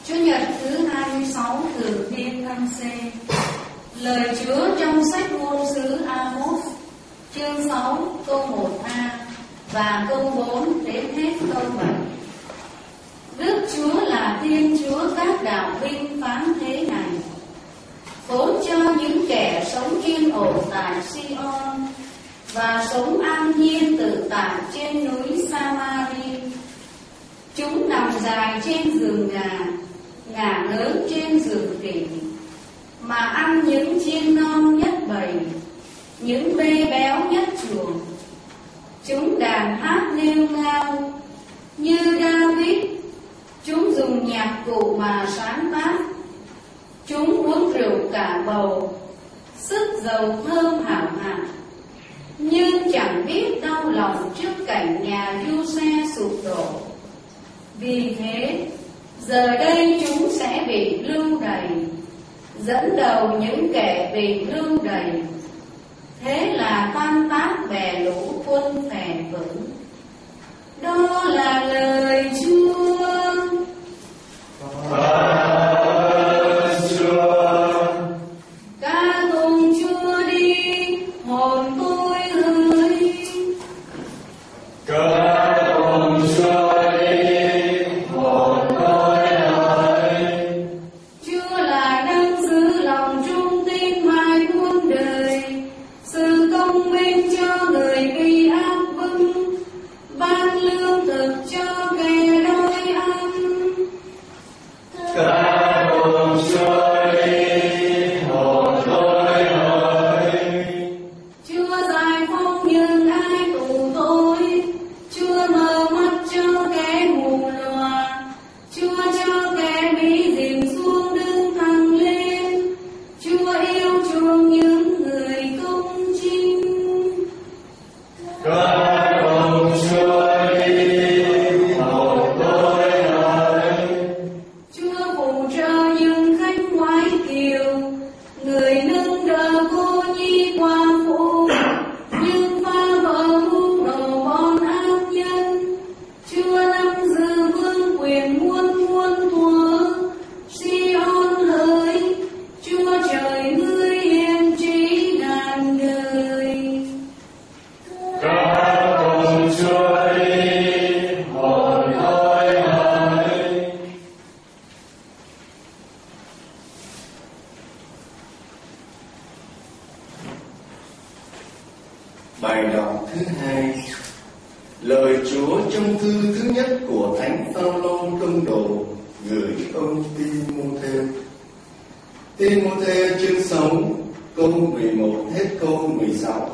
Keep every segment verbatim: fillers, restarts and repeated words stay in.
Chủ nhật thứ hai mươi sáu từ Thiên năm C. Lời Chúa trong sách ngôn sứ Amos, chương sáu câu một a và câu bốn đến hết câu bảy. Đức Chúa là Thiên Chúa các đạo binh phán thế này: phốn cho những kẻ sống yên ổn tại Sion và sống an nhiên tự tại trên núi Samari. Chúng nằm dài trên giường gà, ngả lớn trên giường khỉ, mà ăn những chiên non nhất bầy, những bê béo nhất chuồng. Chúng đàn hát nghêu ngao như David, chúng dùng nhạc cụ mà sáng tác. Chúng uống rượu cả bầu, sức dầu thơm hảo hạng, nhưng chẳng biết đau lòng trước cảnh nhà Du-xe sụp đổ. Vì thế, giờ đây chúng sẽ bị lưu đày, dẫn đầu những kẻ bị lưu đày. Thế là tan tác bè lũ quân phè vững. Đó là lời Chúa. Ơn Chúa. Ca tụng Chúa đi, hồn tôi hỡi. Ca tụng Chúa đi, hồn tôi hỡi. Chúa là đấng giữ lòng trung tín mãi muôn đời, sự công minh cho người bị áp bức, ban lương thực cho kẻ đói ăn. Ca tụng Chúa đi, hồn tôi hỡi. Chúa giải phóng những ai tù tội, Chúa mở mắt cho kẻ mù lòa, Chúa cho kẻ bị dìm xuống đứng thẳng lên, Chúa yêu chuộng những người công chính. Ca tụng Chúa đi, hồn tôi hỡi. Chúa phù trợ những khách ngoại kiều, người nâng đỡ cô nhi qua phụ, nhưng phá vỡ mưu đồ bọn ác nhân. Chúa nắm giữ vương quyền muôn muôn thuở. Sion hỡi, Chúa trời ngươi hiền trí ngàn đời. Ca tụng Chúa đi, hồn tôi hỡi. Bài đọc thứ hai. Lời Chúa trong thư thứ nhất của Thánh Phaolô tông đồ gửi ông Ti-mô-thêu. Ti-mô-thêu chương sáu câu mười một hết câu mười sáu.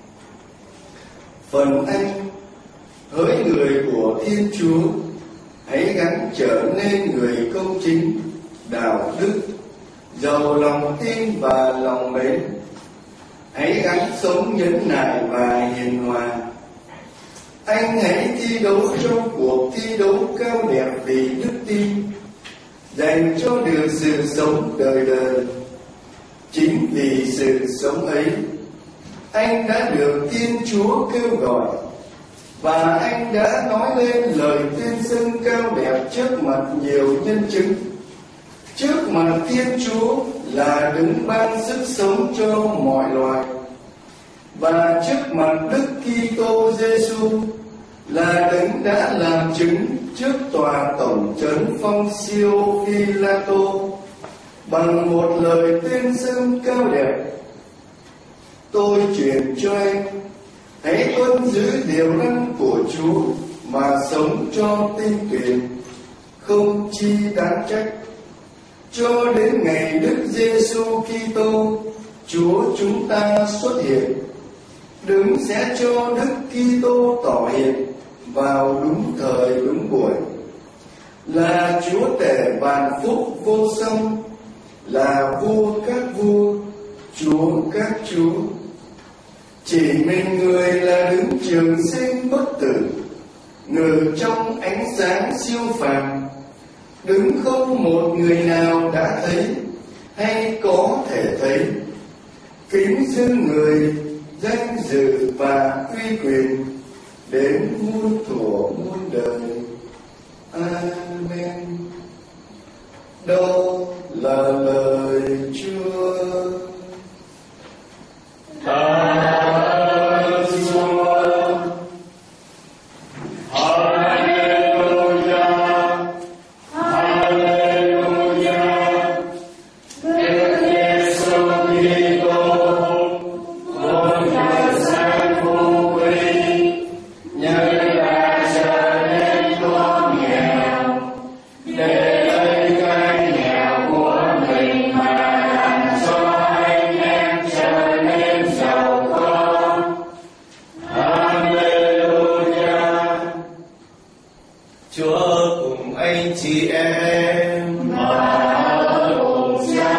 Phần anh, hỡi người của Thiên Chúa, hãy gắng trở nên người công chính, đạo đức, giàu lòng tin và lòng mến. Hãy gắng sống nhẫn nại và hiền hòa. Anh hãy thi đấu trong cuộc thi đấu cao đẹp vì đức tin, dành cho được sự sống đời đời. Chính vì sự sống ấy, anh đã được Thiên Chúa kêu gọi, và anh đã nói lên lời tuyên xưng cao đẹp trước mặt nhiều nhân chứng, trước mặt Thiên Chúa là đấng ban sức sống cho mọi loài, và trước mặt Đức Kitô Giêsu là đấng đã làm chứng trước tòa tổng trấn Poncio Pilato bằng một lời tuyên xưng cao đẹp. Tôi truyền cho anh, hãy tuân giữ điều răn của Chúa mà sống cho tinh tuyền, không chi đáng trách, cho đến ngày Đức Giêsu Kitô Chúa chúng ta xuất hiện. Đấng sẽ cho Đức Kitô tỏ hiện vào đúng thời đúng buổi, là Chúa tể vạn phúc vô song, là vua các vua, Chúa các chúa. Chỉ mình người là đứng trường sinh bất tử, ngự trong ánh sáng siêu phàm, đứng không một người nào đã thấy hay có thể thấy. Kính dâng người danh dự và uy quyền đến muôn thuở muôn đời. Amen. Đâu là lời Chúa. Ta ơn Chúa. Hallelujah, Hallelujah. Đức Giêsu Kitô, con Chúa Giêsu phù quý, như đã trở nên con nghèo, để lấy cái nghèo của mình mà làm cho anh em trở nên giàu có. Hallelujah. Chúa cùng anh chị em Và cùng Cha.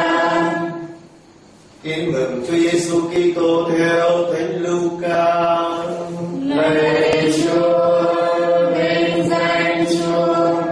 Tin mừng Chúa Giêsu Kitô theo Thánh Luca. Lạy Chúa, vinh danh Chúa.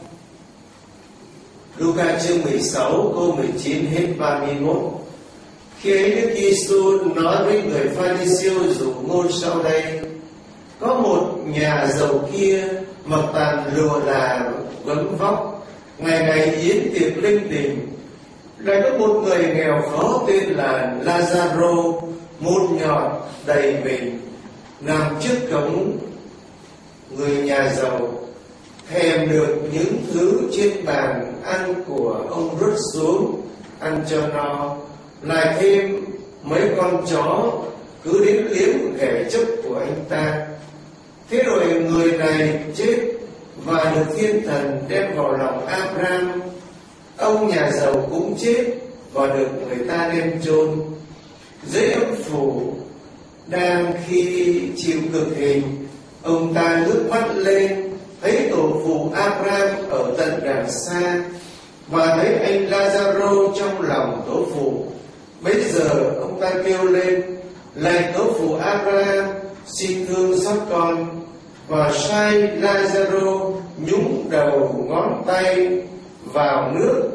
Luca chương mười sáu câu mười chín hết ba mươi mốt. Khi ấy Đức Giêsu nói với người Pha-ri-siêu dụ ngôn sau đây: có một nhà giàu kia mặc tàn lụa là gấm vóc, ngày ngày yến tiệc linh đình. Lại có một người nghèo khó tên là Lazaro, một nhọt đầy mình, nằm trước cổng người nhà giàu, thèm được những thứ trên bàn ăn của ông rớt xuống ăn cho no, lại thêm mấy con chó cứ đến liếm ghẻ chốc của anh ta. Thế rồi người này chết và được thiên thần đem vào lòng Abraham. Ông nhà giàu cũng chết và được người ta đem chôn. Dưới âm phủ, đang khi chịu cực hình, ông ta ngước mắt lên, thấy tổ phụ Abraham ở tận đằng xa, và thấy anh Lazaro trong lòng tổ phụ. Bấy giờ ông ta kêu lên: lạy tổ phụ Abraham, xin thương xót con, và sai Lazaro nhúng đầu ngón tay vào nước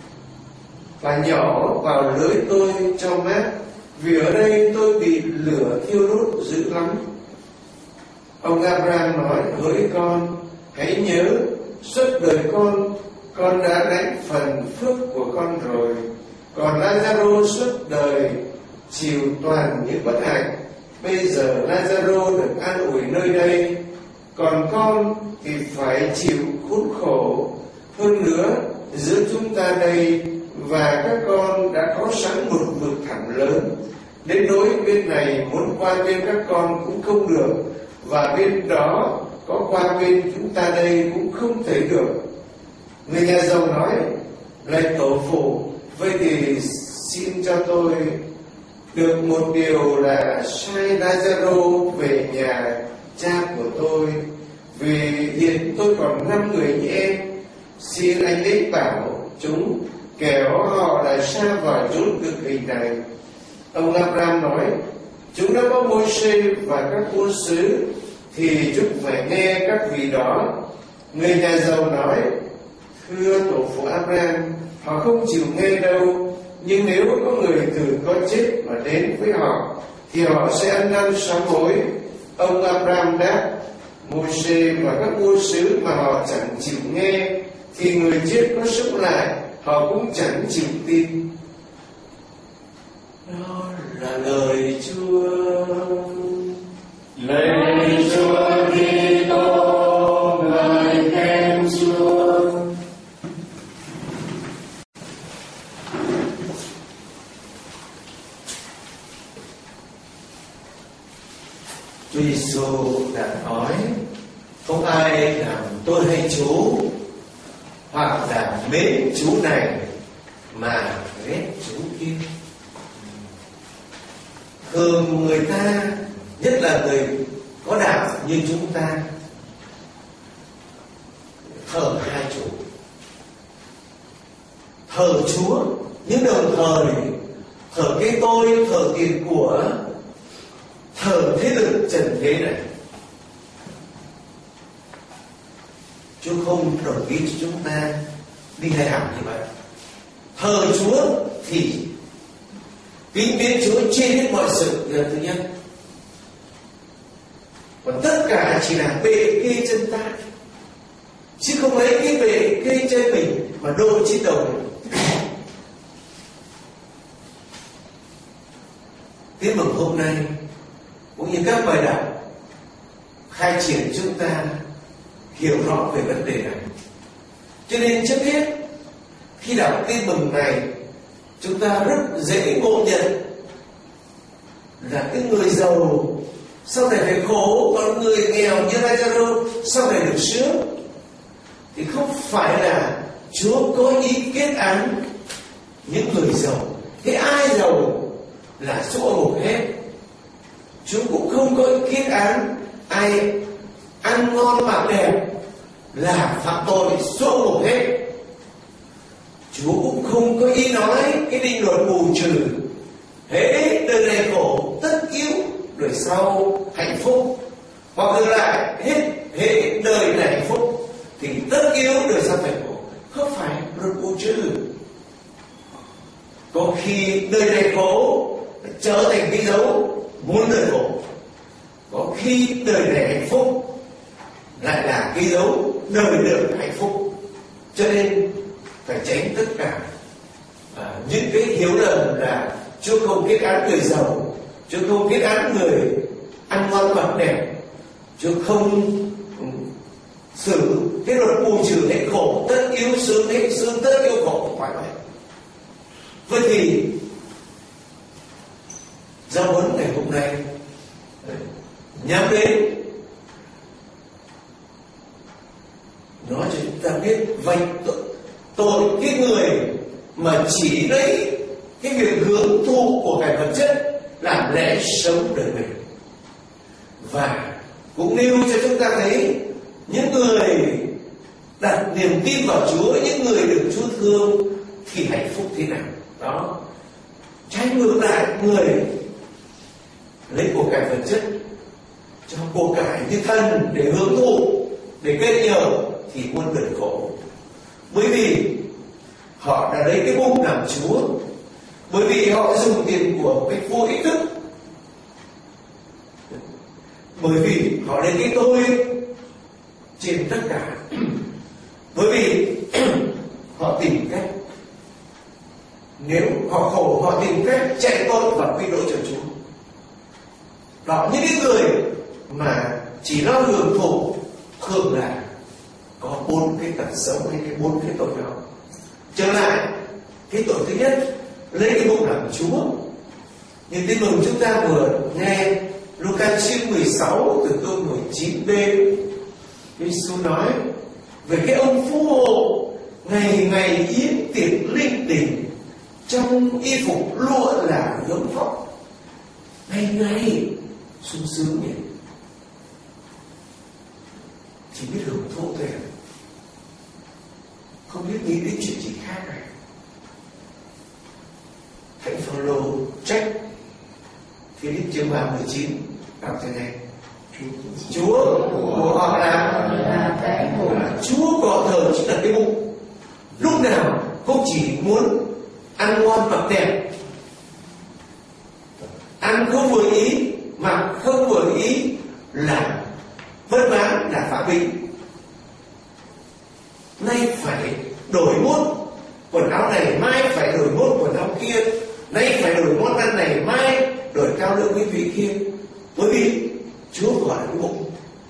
và nhỏ vào lưới tôi cho mát, vì ở đây tôi bị lửa thiêu đốt dữ lắm. Ông Abraham nói: hỡi con, hãy nhớ suốt đời con con đã lãnh phần phước của con rồi, còn Lazaro suốt đời chịu toàn những bất hạnh. Bây giờ Lazaro được an ủi nơi đây, còn con thì phải chịu khốn khổ. Hơn nữa, giữa chúng ta đây và các con đã có sẵn một vực thẳm lớn, đến nỗi bên này muốn qua bên các con cũng không được, và bên đó có qua bên chúng ta đây cũng không thể được. Người nhà giàu nói: lạy tổ phụ, vậy thì xin cho tôi được một điều là sai Lazaro về nhà cha của tôi, vì hiện tôi còn năm người như em. Xin anh ấy bảo chúng, kẻo họ lại sa vào chốn cực hình này. Ông Abraham nói: chúng đã có Môi-se và các vua sứ, thì chúng phải nghe các vị đó. Người nhà giàu nói: thưa tổ phụ Abraham, họ không chịu nghe đâu, nhưng nếu có người từ con chết mà đến với họ, thì họ sẽ ăn năn sám hối. Ông Abraham đáp: Môi-se và các vua sứ mà họ chẳng chịu nghe, thì người chết có sống lại, họ cũng chẳng chịu tin. Đó là lời Chúa. Lạy Chúa Kitô, ngợi khen Chúa. Chúa Giêsu đã nói: không ai làm tôi hay chú, hoặc là mến chú này mà ghét chú kia. Thường người ta, nhất là người có đạo như chúng ta, thờ hai chủ, thờ Chúa nhưng đồng thời thờ cái tôi, thờ tiền của, thờ thế lực trần thế này. Chúa không đồng ý cho chúng ta đi làm như vậy. Thờ Chúa thì kính mến Chúa trên hết mọi sự là thứ nhất, còn tất cả chỉ là bệ kê chân ta, chứ không lấy cái bệ kê chân mình mà mà đội trên đầu mình. Tin mừng hôm nay cũng như các bài đọc khai triển chúng ta hiểu rõ về vấn đề này. Cho nên trước hết khi đọc tin mừng này, chúng ta rất dễ ngộ nhận là cái người giàu sau này phải khổ, còn người nghèo như Lazaro sau này được sướng. Thì không phải là Chúa có ý kết án những người giàu. Thế ai giàu là số một hết. Chúa cũng không có ý kết án ai ăn ngon mặc đẹp là phạm tội số một hết. Chúa cũng không có ý nói cái định luật bù trừ hễ đời này khổ tất yếu đời sau hạnh phúc, hoặc ngược lại hết hễ đời này hạnh phúc thì tất yếu đời sau phải khổ. Không phải luật bù trừ. Có khi đời này khổ trở thành cái dấu muốn đời khổ, có khi đời này hạnh phúc lại là cái dấu đời được hạnh phúc. Cho nên phải tránh tất cả à, những cái hiểu lầm là Chúa không kết án người giàu, Chúa không kết án người ăn ngon mặc đẹp, Chúa không xử cái luật bù trừ hết khổ tất yếu sướng hết sướng tất yếu khổ. Không phải vậy. Vậy thì giáo huấn ngày hôm nay nhắm đến nói cho chúng ta biết vạch tội, tội cái người mà chỉ lấy cái việc hưởng thụ của cái vật chất làm lẽ sống đời mình, và cũng nêu cho chúng ta thấy những người đặt niềm tin vào Chúa, những người được Chúa thương thì hạnh phúc thế nào. Đó, trái ngược lại người lấy của cải vật chất cho của cải như thân để hưởng thụ, để kết nhờ thì muôn đời khổ. Bởi vì họ đã lấy cái bụng làm Chúa, bởi vì họ dùng tiền của cái vô ý thức, bởi vì họ lấy cái tôi trên tất cả, bởi vì họ tìm cách, nếu họ khổ họ tìm cách chạy tội và quy lỗi cho Chúa. Đó, những cái người mà chỉ lo hưởng thụ thường là có bốn cái tật xấu hay cái bốn cái tội đó. Trở lại cái tội thứ nhất, lấy cái bụng làm Chúa. Như tin mừng chúng ta vừa nghe Luca chương mười sáu từ câu mười chín b, Chúa Giêsu nói về cái ông phú hộ ngày ngày yến tiệc linh đình trong y phục lụa là gấm vóc, ngày ngày sung sướng nhỉ, chỉ biết hưởng thụ thôi, không biết nghĩ đến chuyện gì khác này. Thánh Phaolô trách Philip chương ba mười chín, đọc thế này: Chúa của họ là cái bụng. Chúa có thờ chỉ là cái bụng, lúc nào không chỉ muốn ăn ngon mặc đẹp, ăn không vừa ý, mặc không vừa ý là vất vả, là phạm vi. Nay phải đổi mốt quần áo này, mai phải đổi mốt quần áo kia, nay phải đổi món ăn này, mai đổi cao lượng cái vị kia, bởi vì Chúa gọi là cái bụng.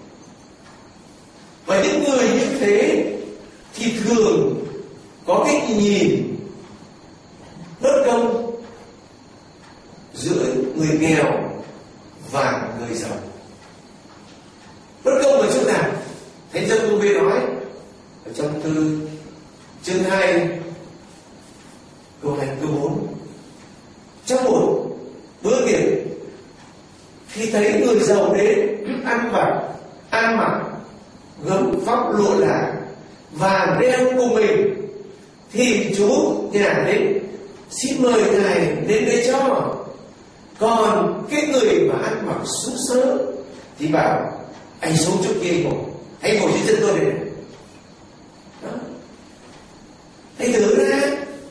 Và những người như thế thì thường có cái nhìn bất công giữa người nghèo và người giàu. Bất công ở chỗ nào? Thánh Giăng Cô Vê nói ở trong thư chương hai câu hai câu bốn, trong một bữa tiệc khi thấy người giàu đến ăn mặc ăn mặc gấm vóc lụa là vàng đeo cùng mình, thì chú nhà đến xin mời ngài đến đây cho. Còn cái người mà ăn mặc xú xớ thì bảo anh xuống chỗ kia ngồi, anh ngồi trên chân tôi đây này. Đó, anh thử ra,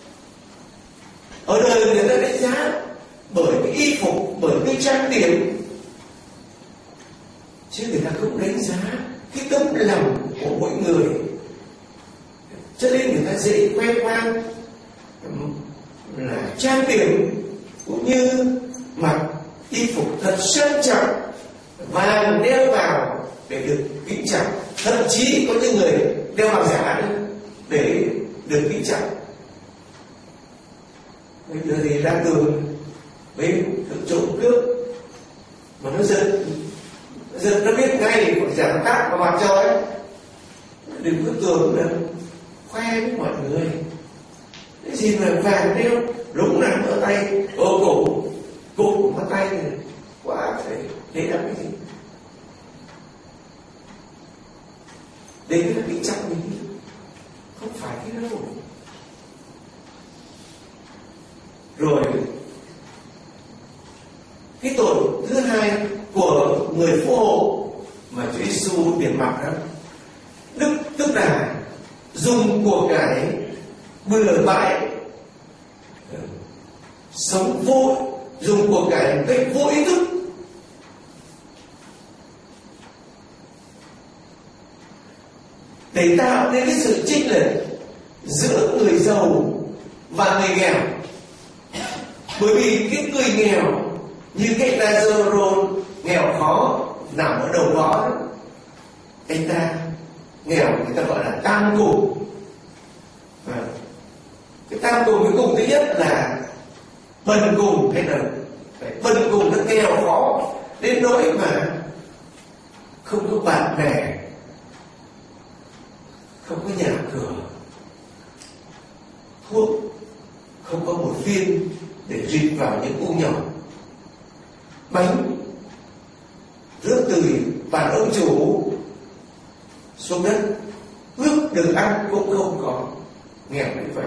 ở đời người ta đánh giá bởi cái y phục, bởi cái trang điểm, chứ người ta không đánh giá cái tấm lòng của mỗi người. Cho nên người ta dễ diện khoe khoang, là trang điểm, cũng như mặc y phục thật sang trọng, vàng đeo vào để được kính trọng. Thậm chí có những người đeo vàng giả để được kính trọng. Bây giờ thì ra đường với trộm cướp mà nó giật giật nó biết ngay còn giả nó cắt vào mặt cho ấy, đừng cứ tưởng là khoe với mọi người. Cái gì mà vàng đeo lúc nào ở tay, ở cổ, cổ ở tay này quá phải để làm cái gì? Đấy là kính trọng mình, không phải cái đâu. Rồi cái tội thứ hai của người phô hộ mà Chúa Giêsu điểm mặt đó, đức tức là dùng của cải bừa bãi, sống vô, dùng của cải một cách vô ý thức. Để tạo nên cái sự chênh lệch giữa người giàu và người nghèo. Bởi vì cái người nghèo như cái Lazaro nghèo khó nằm ở đầu ngõ đó, anh ta nghèo người ta gọi là tam cùng. À, cái tam cùng cuối cùng thứ nhất là bần cùng, hay là bần cùng nó nghèo khó đến nỗi mà không có bạn bè, không có nhà cửa, thuốc không có một viên để rịt vào những u nhỏ, bánh rước từ bàn ông chủ xuống đất, ước được ăn cũng không có, nghèo như vậy.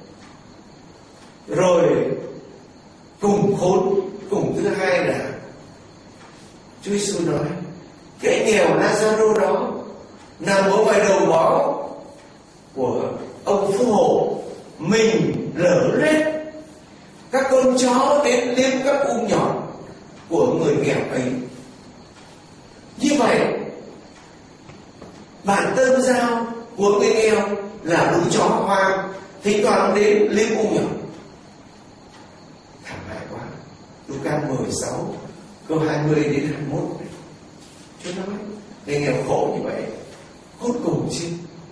Rồi cùng khốn, cùng thứ hai là Chúa Giêsu nói cái nghèo Lazaro đó nằm ở ngoài đầu ngõ của ông phú hộ, mình lở lết, các con chó đến liếm các u nhỏ của người nghèo ấy. Như vậy bản tâm giao của người nghèo là lũ chó hoang, thỉnh thoảng đến liếm u nhỏ. Thảm hại quá. Luca mười sáu câu hai mươi đến hai mươi mốt, Chúa nói người nghèo khổ như vậy, cuối cùng chứ.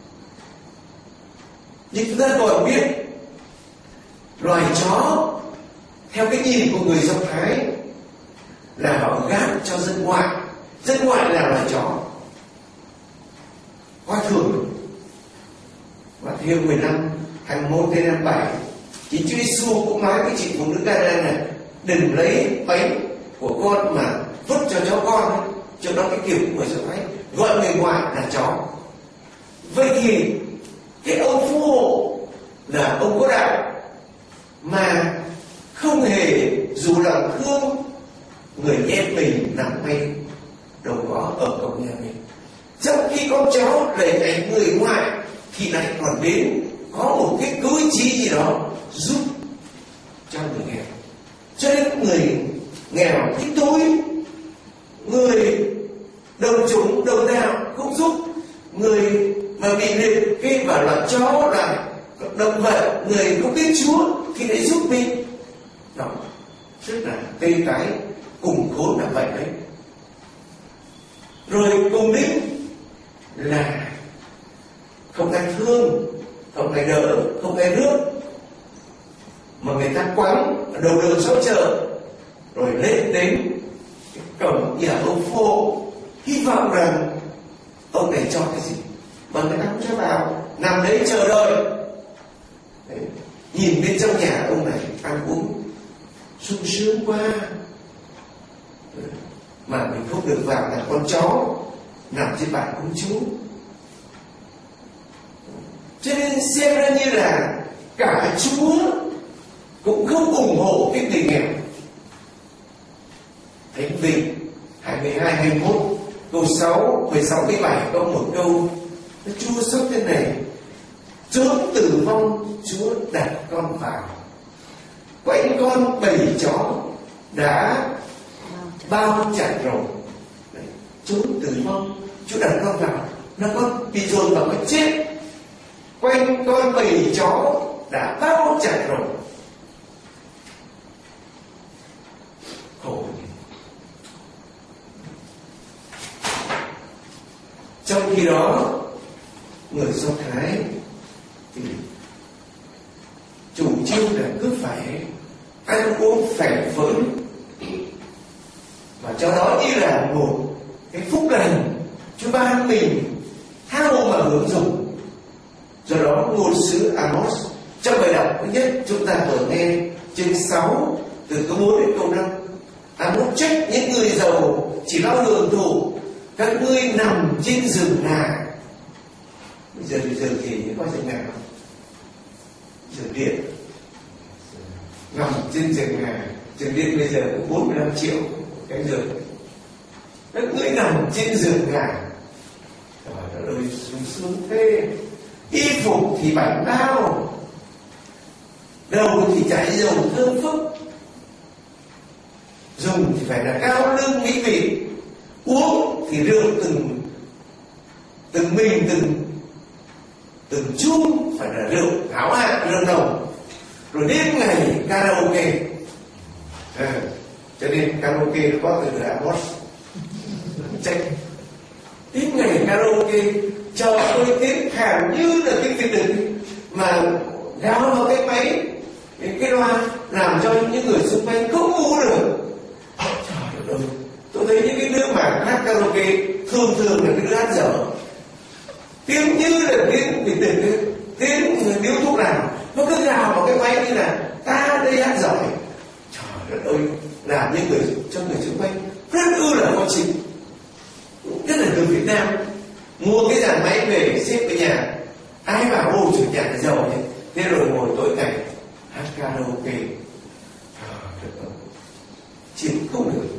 Nhưng chúng ta còn biết loài chó theo cái nhìn của người Do Thái là họ gác cho dân ngoại. Dân ngoại là loài chó qua thường. Và theo mười lăm hai mươi mốt đến hai mươi bảy, chính Chúa Giêsu cũng nói với chị phụ nữ Ca-na này, đừng lấy bánh của con mà vứt cho chó con. Cho đó cái kiểu của người Do Thái gọi người ngoại là chó. Vậy thì cái ông phú hộ là ông có đạo mà không hề dù lòng thương người em mình nằm ngay đầu ngõ ở cổng nhà mình, trong khi con cháu để ảnh người ngoại thì lại còn đến có một cái cử chỉ gì đó giúp cho người nghèo. Cho nên người nghèo thích tôi, người đồng chủng đồng đạo không giúp, người mà bị liệt kê vào là chó là động vật, người không biết Chúa thì lại giúp mình. Đó, rất là tê tái, cùng khốn là vậy đấy. Rồi cùng đích là không ai thương, không ai đỡ, không ai rước, mà người ta quăng ở đầu đường sau chợ, rồi lên đến cổng nhà ông phô, hy vọng rằng ông này cho cái gì mà người ta không cho vào, nằm đấy chờ đợi. Đấy, nhìn bên trong nhà ông này ăn uống sung sướng quá, mà mình không được vào là con chó nằm trên bàn công chúa. Cho nên xem ra như là cả Chúa cũng không ủng hộ cái người nghèo. Thánh Vịnh hai mươi hai, hai mươi mốt, câu sáu, mười sáu, mười bảy có một câu nó chua xót thế này: chốn tử vong Chúa đặt con vào, quanh con bầy chó đã bao chặt rồi. Đấy, chốn tử vong Chúa đặt con vào, nó con bị dồn vào cái chết. quanh con bầy chó đã bao chặt rồi. Khổ. Trong khi đó, người Do Thái thì chủ trương là cứ phải ăn uống phèn phới, và cho đó như là một cái phúc lành Chúa ban mình tha hồ mà hưởng dụng. Do đó ngôn sứ Amos trong bài đọc thứ nhất chúng ta vừa nghe chương sáu từ câu bốn đến câu năm, Amos trách những người giàu chỉ lo hưởng thụ, các ngươi nằm trên giường ngà. Bây giờ bây giờ thì có giường ngà không? Giường điện. Nằm trên giường ngà, giường điện bây giờ cũng bốn mươi lăm triệu cái giường. Các ngươi nằm trên giường ngà. Trời ơi, sung sướng thế. Y phục thì bảnh bao, đầu thì chảy dầu thơm phức, dùng thì phải là cao lương mỹ vị, uống thì rượu từng từng mình từng từng chung phải là rượu hảo hạng rượu nồng, rồi đêm ngày karaoke. À, cho nên karaoke có từ Amos trách. Đêm ngày karaoke, trời ơi tiếng khàn như là tiếng Việt đừng mà gào vào cái máy, cái, cái loa làm cho những người xung quanh không ngủ được. Trời ơi, tôi thấy những cái đứa mà hát karaoke thường thường là cái đứa hát dở, tiếng như là tiếng Việt đừng, tiếng điếu thuốc làm, nó cứ gào vào cái máy như là ta đây hát giỏi. Trời ơi, làm những người cho người xung quanh rất ư là khó chịu. Nhất là người Việt Nam mua cái dàn máy về xếp ở nhà, ai bảo ô chủ nhà giàu nhỉ, thế rồi ngồi tối ngày hát karaoke. Chịu không được.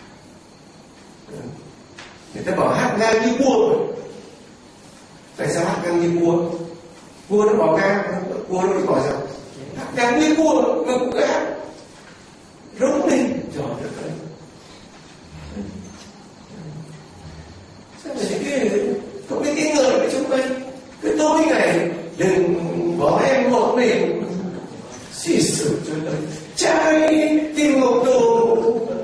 Người ta bảo hát ngang như cua. Tại sao hát ngang như cua? Cua nó bỏ ngang, cua nó bỏ ra. Hát ngang như cua, mà cũng cứ hát rống lên. Trời đất ơi. Sao mà những cái không biết cái người ở xung quanh cứ tối ngày đừng bỏ em một mình, xì xử cho lời trai tìm một đồ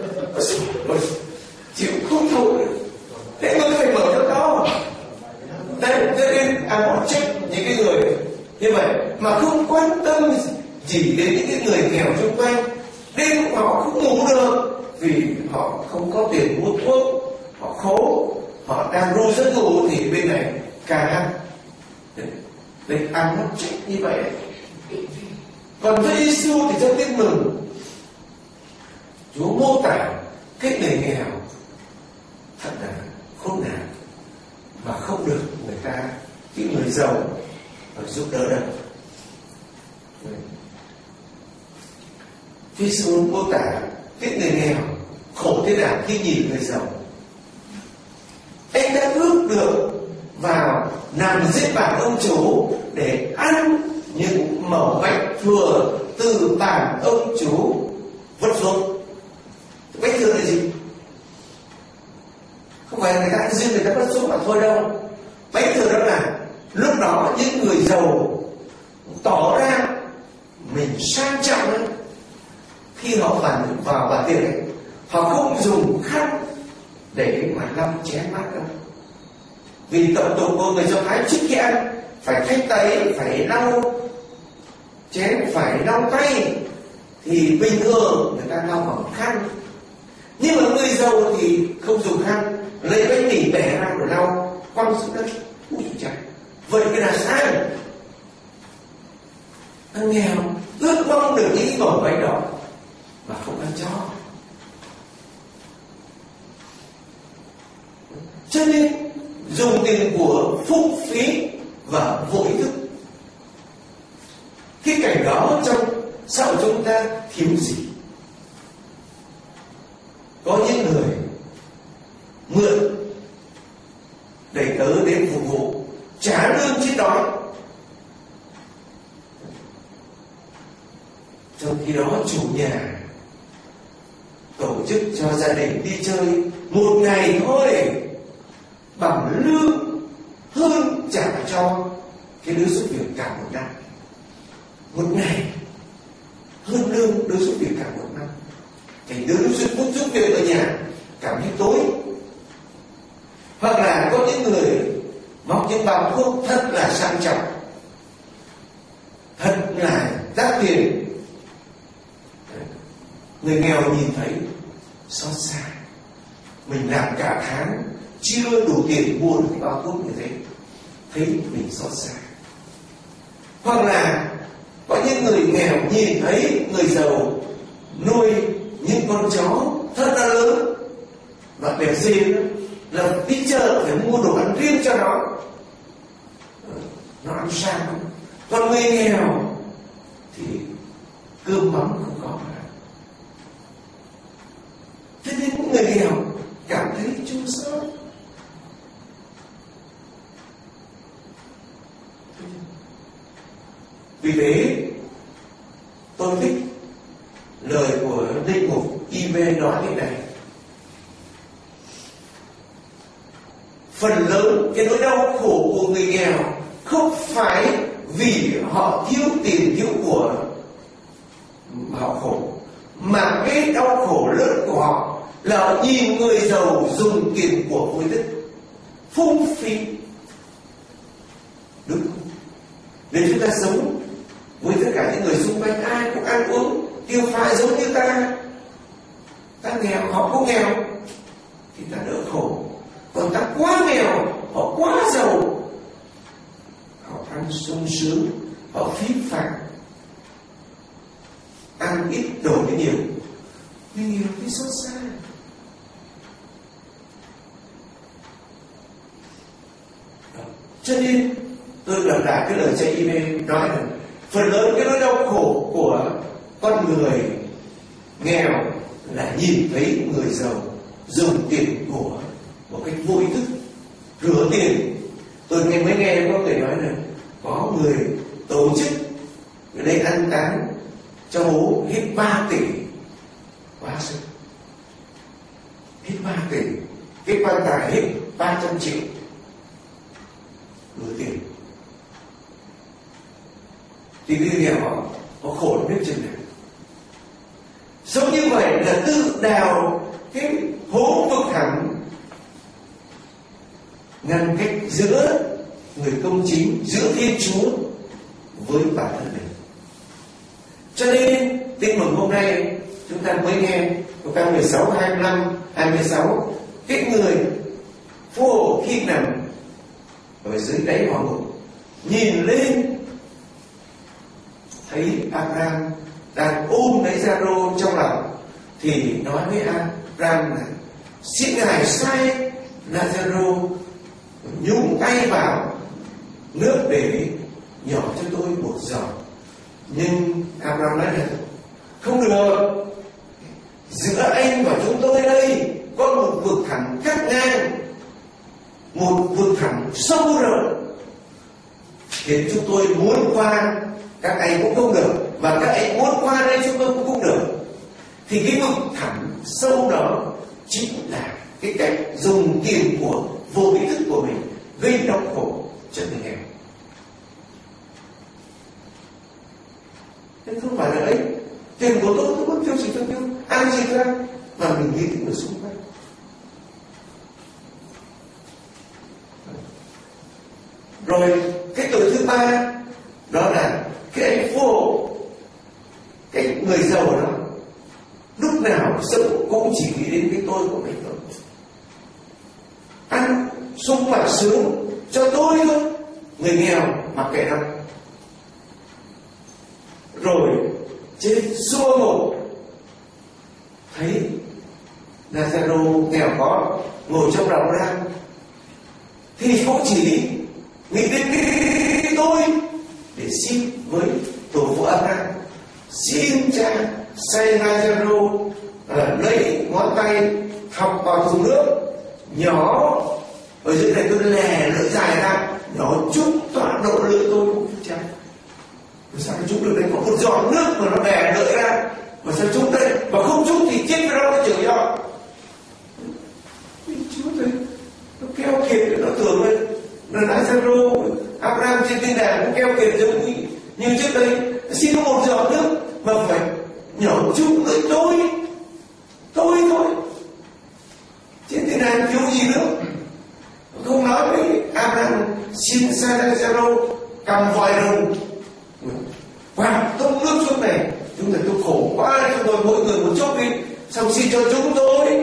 chịu không thấu được. Thế mà phải mở cho to đây, cho nên à bỏ trách những cái người như vậy mà không quan tâm chỉ đến những cái người nghèo xung quanh. Đêm họ không ngủ được vì họ không có tiền mua thuốc, họ khổ, họ đang ru giấc ngủ thì bên này ca hát để ăn nó trách như vậy. Còn Chúa Giêsu thì rất tin mừng. Chúa mô tả cái người nghèo thật là khốn nạn mà không được người ta, cái người giàu giúp đỡ đâu. Chúa Giêsu mô tả cái người nghèo khổ thế nào khi nhìn người giàu. Anh đã ước được vào nằm dưới bàn ông chủ để ăn những mẩu bạch thừa từ bàn ông chủ vất xuống. Bạch thừa là gì? Không phải là người ta ăn riêng người ta vất xuống mà thôi đâu. Bạch thừa đó là lúc đó những người giàu tỏ ra mình sang trọng ấy. Khi họ vào vào bàn tiệc ấy, họ không dùng khăn để mà lau chén bát đâu. Vì tập tục của người Do Thái trước khi ăn phải thay tay, phải lau chén, phải lau tay, thì bình thường người ta lau bằng khăn. Nhưng mà người giàu thì không dùng khăn, lấy bánh mì bẻ ra rồi lau quăng xuống đất. Ui trời, vậy cái là sai. Ăn nghèo ước mong được những mẩu bánh đó mà không ăn cho. Cho nên dùng tiền của phung phí và vô ý thức. Cái cảnh đó trong xã hội chúng ta thiếu gì? Có những người mượn để tớ đến phục vụ, trả lương chết đói. Trong khi đó chủ nhà tổ chức cho gia đình đi chơi một ngày thôi bằng lương hơn trả cho cái đứa giúp việc cả một năm, một ngày hơn lương đứa giúp việc cả một năm. Thành đứa giúp giúp việc ở nhà cảm thấy tối. Hoặc là có những người móc những bao thuốc thật là sang trọng, thật là đắt tiền, người nghèo nhìn thấy xót xa. Mình làm cả tháng chưa đủ tiền mua được cái bao thuốc như thế, thấy mình xót xa. Hoặc là có những người nghèo nhìn thấy người giàu nuôi những con chó thật là lớn và đẹp xinh, là đi chợ phải mua đồ ăn riêng cho nó, nó ăn sang. Còn người nghèo thì cơm mắm không có. Thế nên những người nghèo cảm thấy chua xót. Vì thế tôi thích lời của linh mục i vê nói thế này: phần lớn cái nỗi đau khổ của người nghèo không phải vì họ thiếu tiền thiếu của họ khổ, mà cái đau khổ lớn của họ là họ nhìn người giàu dùng tiền của vui thích phung phí. Đúng không? Nếu chúng ta sống với tất cả những người xung quanh, ai cũng ăn uống tiêu pha giống như ta, ta nghèo họ cũng nghèo thì ta đỡ khổ. Còn ta quá nghèo, họ quá giàu, họ ăn sung sướng, họ phí phạm, ăn ít đổi nhiều, nhưng nhiều cái xót xa. Cho nên tôi lặp lại cái lời cha i vê nói là phần lớn cái nỗi đau khổ của con người nghèo là nhìn thấy người giàu dùng tiền của một cách vô ý thức, rửa tiền. Tôi nghe mới nghe có người nói là có người tổ chức ở đây ăn táng cho bố hết ba tỷ, quá sức, hết ba tỷ, cái quan tài hết ba trăm triệu, rửa tiền. Thì người nghèo họ, họ khổ biết chừng nào. Sống như vậy là tự đào cái hố vực thẳm, ngăn cách giữa người công chính, giữa Thiên Chúa với bản thân mình. Cho nên tin mừng hôm nay chúng ta mới nghe câu ca mười sáu, hai mươi lăm, hai mươi sáu, cái người phù hộ khi nằm ở dưới đáy hỏa ngục nhìn lên thấy Abraham đang ôm lấy Gia-rô trong lòng, thì nói với Abraham là xin ngài sai Lazaro nhúng tay vào nước để nhỏ cho tôi một giọt. Nhưng Abraham nói là không được, giữa anh và chúng tôi đây có một vực thẳm cắt ngang, một vực thẳm sâu rộng, khiến chúng tôi muốn qua các anh cũng không được, và các anh muốn qua đây chúng tôi cũng không được. Thì cái vực thẳm sâu đó chính là cái cách dùng tiền của vô ý thức của mình gây đau khổ cho người nghèo. Nên không phải là ấy, tiền của tôi tôi muốn tiêu gì tôi tiêu, ăn gì tôi ăn, mà mình nghĩ đến người xung quanh. Rồi cái tội thứ ba đó là cái anh phù hộ, cái người giàu đó lúc nào sống cũng chỉ nghĩ đến cái tôi của mình thôi, ăn sung mà sướng cho tôi thôi, người nghèo mặc kệ đâu. Rồi trên xua ngục thấy Lazaro nghèo khó ngồi trong lòng Abraham, thì cũng chỉ nghĩ đến cái tôi để xin với tổ phụ Abraham, xin cha say Lazaro uh, lấy ngón tay thọc vào thùng nước nhỏ ở dưới này, tôi lè lưỡi dài ra nhỏ chút toàn độ lưỡi tôi cũng cha. Sao nó trúng được đấy, có một giọt nước mà nó đè lưỡi ra, mà sao trúng đây, mà không trúng thì chết với đâu nó chửi cho. Chúa ơi, nó keo kiệt, nó tưởng là là Lazaro Abraham trên tinh đàn cũng keo kiệt giống như, như trước đây, xin có một giọt nước mà phải nhổ chung với tôi tôi thôi. Trên tinh đàn thiếu gì nữa, không nói với Abraham xin Sarah cầm vòi rồng và tung nước xuống này, chúng tôi tôi khổ quá, chúng tôi mỗi người một chút đi, xong xin cho chúng tôi,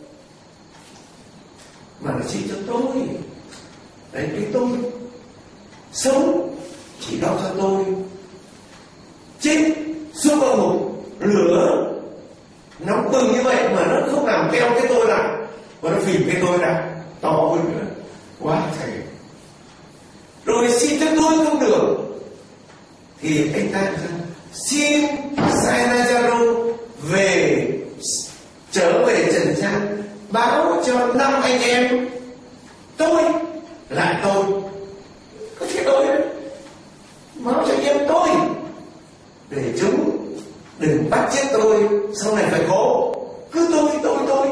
mà là xin cho tôi. Đấy, cái tôi sống chỉ lo cho tôi, chết xuống vào một lửa nóng bừng như vậy mà nó không làm keo cái tôi lại, mà nó phình cái tôi ra to hơn nữa. Quá thầy. Rồi xin cho tôi không được thì anh ta xin sai Lazaro về, trở về trần gian, báo cho năm anh em tôi lại tôi, có thể tôi đấy, báo cho anh em tôi để chúng đừng bắt chết tôi, sau này phải khổ. Cứ tôi tôi tôi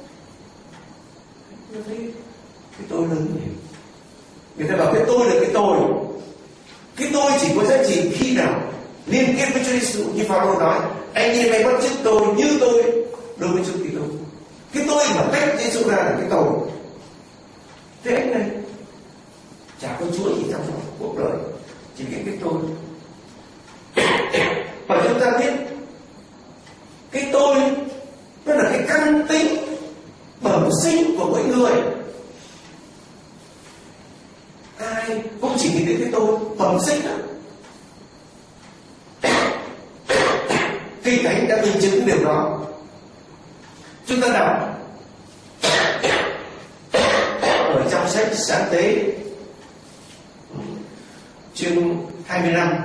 cái tôi lớn này. Người ta bảo cái tôi là cái tôi, cái tôi chỉ có giá trị khi nào liên kết với Chúa Giêsu, như Phaolô nói anh em hãy bắt chước tôi như tôi đối với Chúa Kitô. Cái tôi mà tách Giêsu ra là cái tôi. Thế anh này chả có Chúa gì trong cuộc đời, chỉ cái cái tôi. Và chúng ta biết cái tôi nó là cái căn tính bẩm sinh của mỗi người. Ai cũng chỉ nghĩ đến cái tôi bẩm sinh đó. Kinh Thánh đã minh chứng điều đó. Chúng ta đọc ở trong sách Sáng Tế chương hai mươi lăm,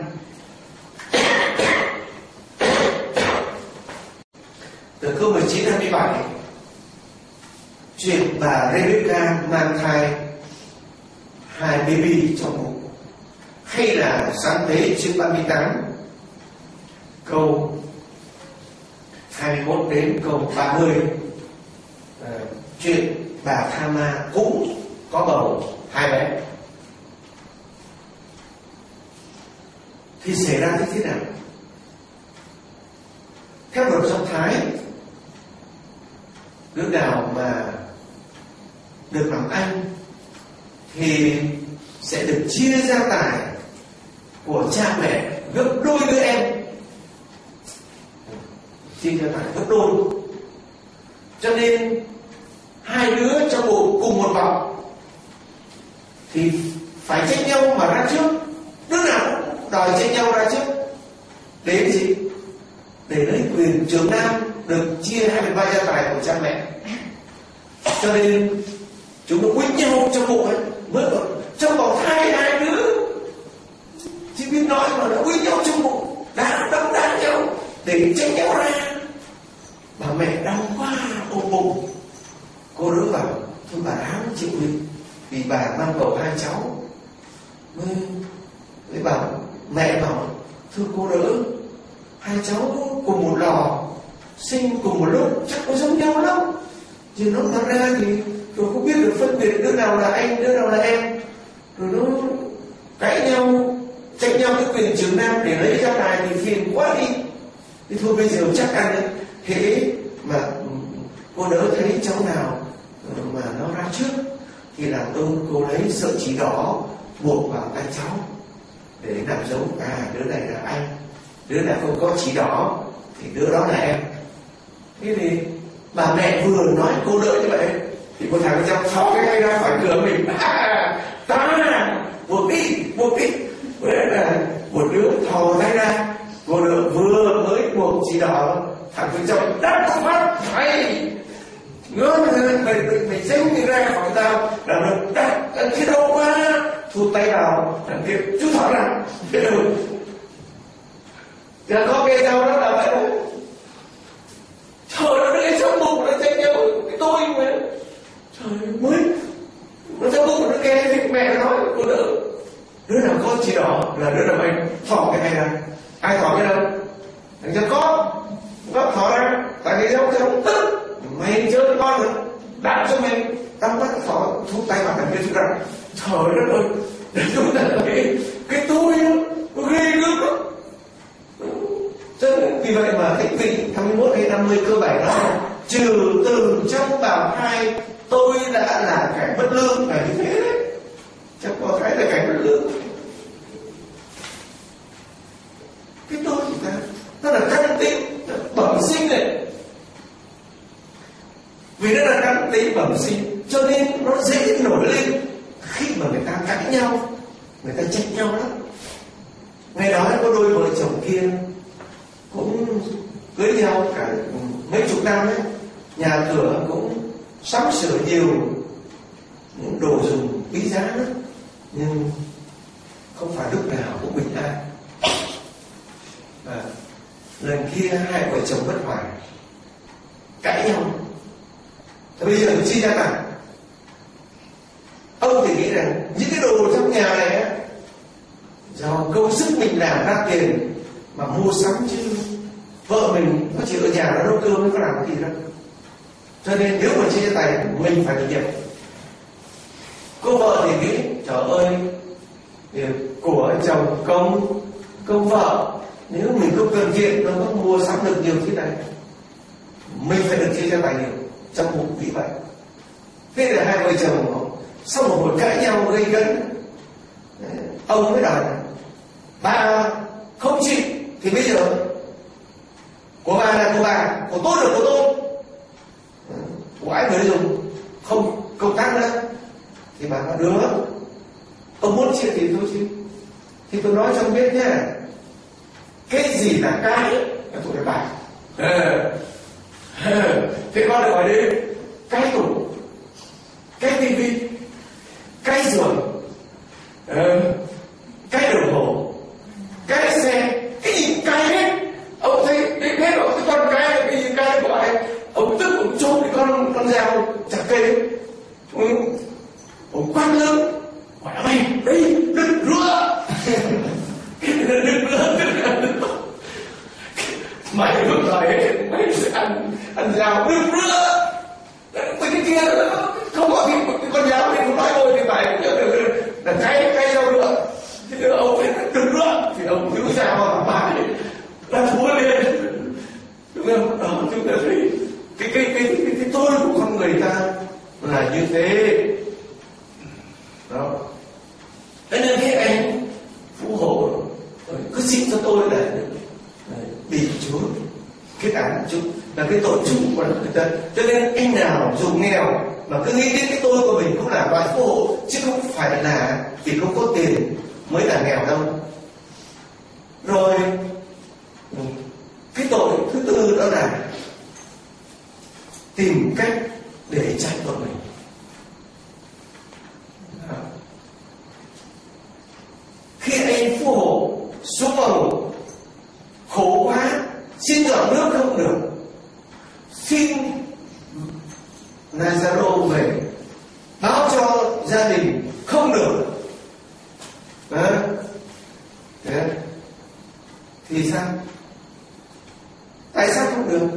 từ câu mười chín hai mươi bảy, chuyện bà Rebecca mang thai hai baby trong bụng, hay là Sáng Tế chương ba mươi tám câu hai mươi mốt đến câu ba mươi, à, chuyện bà Thama cũng có bầu hai bé. Thì xảy ra như thế nào? Theo luật Do Thái, đứa nào mà được làm anh thì sẽ được chia gia tài của cha mẹ gấp đôi đứa em, chia gia tài gấp đôi. Cho nên hai đứa trong bụng cùng một bọc thì phải tranh nhau mà ra trước. Đứa nào đòi tranh nhau ra trước để cái gì? Để lấy quyền trưởng nam, được chia hai phần ba gia tài của cha mẹ. Cho nên chúng nó quýnh nhau trong bụng ấy, mới trong bọc thai hai đứa chỉ biết nói mà nó quýnh nhau trong bụng, đá đấm đá nhau để tranh nhau ra. Bà mẹ đau quá ôm bụng, cô đỡ bảo thôi bà ráng chịu đi, vì bà mang bầu hai cháu. Mới, mới bảo mẹ bảo thưa cô đỡ, hai cháu cùng một lò, sinh cùng một lúc chắc có giống nhau lắm, chứ nó thật ra thì rồi không biết được phân biệt đứa nào là anh, đứa nào là em, rồi nó cãi nhau, tranh nhau cái quyền trưởng nam để lấy gia tài thì phiền quá đi. Thì thôi bây giờ chắc ăn đấy. Thế mà cô đỡ thấy cháu nào mà nó ra trước thì là tôi cô lấy sợi chỉ đỏ buộc vào tay cháu để làm dấu, à đứa này là anh, đứa nào không có chỉ đỏ thì đứa đó là em. Thế thì bà mẹ vừa nói cô đỡ như vậy thì cô thằng trong thò cái tay ra khỏi cửa mình, à, ta buộc đi buộc đi. Vậy là một đứa thò tay ra, cô đỡ vừa mới buộc chỉ đỏ, thằng bên trong đắt phát hay ngứa mày mày mày xéo đi ra khỏi tao, là nó đắt ăn cái đâu quá, thụt tay vào thằng kia chú thỏ ra cái đâu. Giờ có cái đâu đó là vậy đó. Trời, nó cái trong bụng nó tranh nhau cái tôi mà. Trời mới nó trong bụng nó nghe thì mẹ nói cô đỡ, đứa nào có chỉ đỏ là đứa nào anh thỏ cái này ra. Ai thỏ cái đâu? Thằng cho có có thỏ ra, tại vì giống giống tức mày chơi với con rồi đạp cho mày, tao bắt thỏ thút tay vào thằng kia xuống ra. Trời đất ơi, Chúng ta cái cái tôi nó ghê gớm lắm. Cho nên vì vậy mà cái vị hai mươi mốt hay năm mươi cơ bản đó, trừ từ trong bào thai tôi đã là cảnh bất lương là như thế đấy. Trong bào thai là cảnh bất lương. Cái tôi của ta nó là căn tính bẩm sinh này, vì nó là căn tính bẩm sinh cho nên nó dễ nổi lên khi mà người ta cãi nhau, người ta trách nhau lắm. Ngày đó có đôi vợ chồng kia cũng cưới nhau cả mấy chục năm ấy, nhà cửa cũng sắm sửa nhiều những đồ dùng quý giá lắm, nhưng không phải lúc nào cũng bình an. À, lần kia hai vợ chồng bất hòa, cãi nhau. Thế bây giờ chia ra cả. Ông thì nghĩ rằng những cái đồ trong nhà này á, do công sức mình làm ra tiền mà mua sắm, chứ vợ mình nó chỉ ở nhà nó nấu cơm, nó có làm cái gì đâu. Cho nên nếu mà chia tay mình phải nhận. Cô vợ thì nghĩ trời ơi, của chồng công công vợ, nếu mình không cần tiền nó có mua sắm được nhiều thế này, mình phải được chia tay nhiều. Trong bụng vì vậy, thế là hai vợ chồng sau một hồi cãi nhau gây gấn, ông mới nói bà không chịu thì bây giờ của bà là của bà, của tôi là của tôi, của ai người dùng không công tác nữa thì bà nói được, ông muốn chia thì tôi chia. Thì tôi nói cho ông biết nhé, cái gì là cái là thuộc về bà. Thế con được hỏi đi, cái tủ, cái tivi, cái giường, cái đồng hồ, cái xe, cái gì cái hết. Ông thấy đến hết rồi, cái con cái là cái gì cái của ai. Ông tức ông chốt cái con con dao chặt cây, ông quát lớn hỏi mày đây đừng rửa. Đừng rửa, đừng rửa. Mày lúc này mày sẽ ăn ăn dao đừng rửa. Mấy cái kia không có cái con dao thì không nói thôi thì phải là cái cái dao rửa. Thế ông phải đừng rửa thì ông cứ dao vào bà ấy là thua lên, đúng không? Đó, chúng ta thấy cái cái cái cái, cái tôi của con người ta là như thế. Đó. Thế nên cái anh phù hộ cứ xin cho tôi là bị Chúa kết án chung là cái tội chung của người ta. Cho nên anh nào dù nghèo mà cứ nghĩ đến cái tôi của mình cũng là loại phù hộ, chứ không phải là vì không có tiền mới là nghèo đâu. Rồi cái tội thứ tư đó là tìm cách để tránh tội mình. Khi anh phù hộ xuống vào khổ quá, xin dọn nước không được, xin Nazaro về báo cho gia đình không được. Đó. Đấy. Thì sao? Tại sao không được?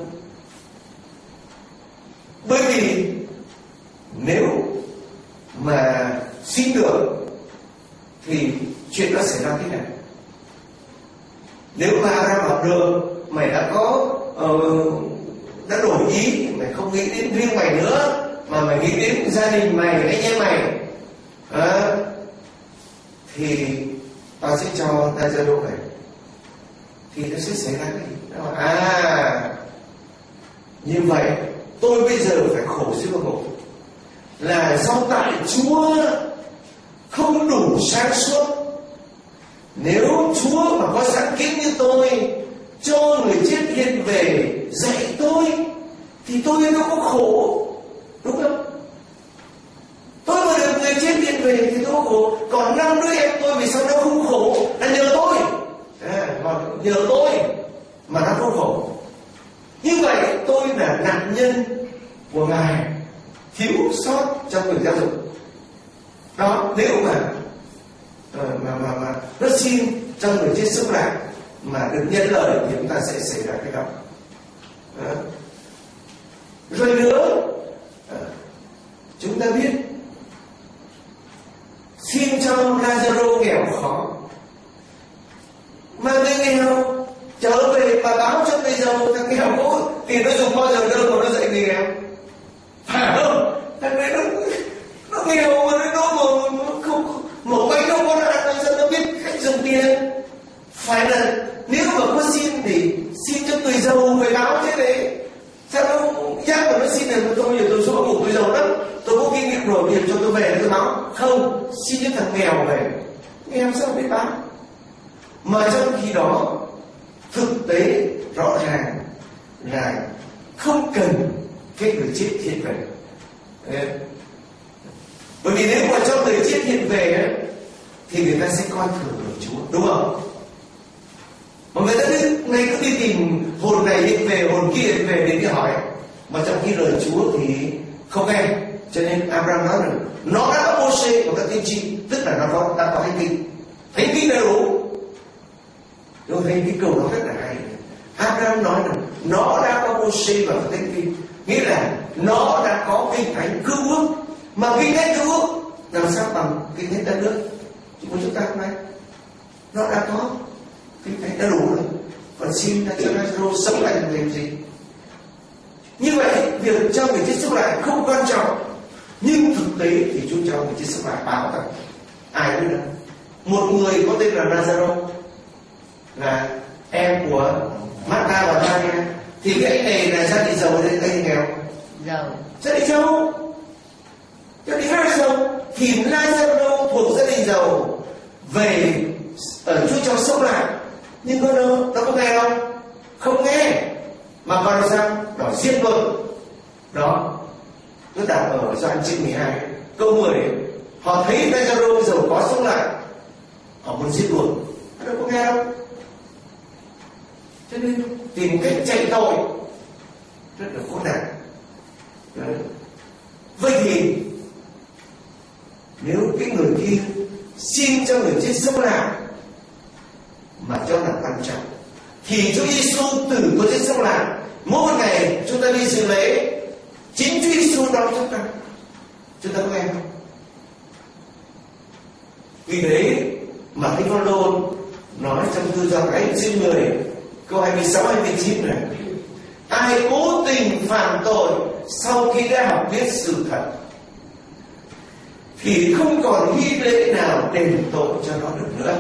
Bởi vì nếu mà xin được thì chuyện đó xảy ra thế này. Nếu bà ra bảo được mày đã có uh, đã đổi ý, mày không nghĩ đến riêng mày nữa mà mày nghĩ đến gia đình mày, anh em mày, à, thì tao sẽ cho Nazaro về. Thì nó sẽ xảy ra cái gì? Đó, à, như vậy tôi bây giờ phải khổ siêu khổ là do tại Chúa không đủ sáng suốt. Nếu Chúa mà có sẵn kiến như tôi, cho người chết hiện về dạy tôi, thì tôi đâu có khổ, đúng không? Tôi mà được người chết hiện về thì tôi có khổ. Còn năm đứa em tôi vì sao nó không khổ? Là nhờ tôi, à, nhờ tôi mà nó không khổ. Như vậy tôi là nạn nhân của Ngài thiếu sót trong việc giáo dục. Đó, nếu mà mà mà mà nó xin cho người chết sống lại mà được nhận lời thì chúng ta sẽ xảy ra cái đó. Đó. Rồi nữa, chúng ta biết xin cho Lazaro nghèo khó, mà người nghèo trở về và báo cho người giàu thằng nghèo có tiền nó dùng bao giờ đâu mà nó dạy người nghèo, phải không? Thằng này nó nó nghèo mà nó nó mà không mổ bánh đâu có ăn, làm sao nó biết cách dùng tiền? Phải là nếu mà có xin thì xin cho người giàu phải báo thế đấy. Sao nó chắc mà nó xin là tôi bây giờ tôi số ngủ tôi giàu lắm, tôi có kinh nghiệm rồi, tiền cho tôi về tôi báo. Không, xin cho thằng nghèo về, nghèo sao biết báo? Mà trong khi đó thực tế rõ ràng là không cần cái người chết hiện về. Bởi vì nếu mà cho người chết hiện về ấy, thì người ta sẽ coi thường lời Chúa, đúng không? Mà người ta cứ này cứ đi tìm hồn này hiện về, hồn kia hiện về đến đi hỏi, mà trong khi lời Chúa thì không nghe. Cho nên Abraham nói rằng nó đã có Mô-sê và các tiên tri, tức là nó có đã có Thánh Kinh. Thánh Kinh đầy đủ. Rồi thấy cái câu đó rất là hay. Abraham nói rằng nó đã có Mô-sê và Thánh Kinh, nghĩa là nó đã có Kinh Thánh cứu ước. Mà Kinh Thánh cứu ước làm sao bằng Kinh Thánh đất nước của chúng ta hôm nay? Nó đã có Kinh Thánh đã đủ rồi, còn xin ta cho Lazaro sống lại làm gì? Như vậy việc cho người chết sống lại không quan trọng, nhưng thực tế thì Chúa cho người chết sống lại báo rằng ai biết đâu? Một người có tên là Lazaro, là em của Martha và Maria, thì cái anh này là gia đình giàu hay gia đình nghèo? Giàu. Gia đình giàu. Gia đình rất là giàu. Thì Lazaro thuộc gia đình giàu về ở Chúa cho sống lại, nhưng nó đâu, nó có nghe không? Không nghe. Mà còn sao? Đó giết luôn. Đó. Tôi đọc ở Gioan chương mười hai câu mười, họ thấy Lazaro giàu có sống lại, họ muốn giết luôn. Nó đâu có nghe đâu. Cho nên tìm cách chạy tội rất là khốn nạn. Vậy thì nếu cái người kia xin cho người chết sống lại mà cho là quan trọng, thì Chúa Giêsu từ có chết sống lại, mỗi ngày chúng ta đi dự lễ, chính Chúa Giêsu đó chúng ta, chúng ta có nghe không? Vì thế mà Thánh Phaolô nói trong thư Gioan Thánh chương mười câu hai mươi sáu hai mươi chín này: ai cố tình phạm tội sau khi đã học biết sự thật thì không còn nghi lễ nào đền tội cho nó được nữa.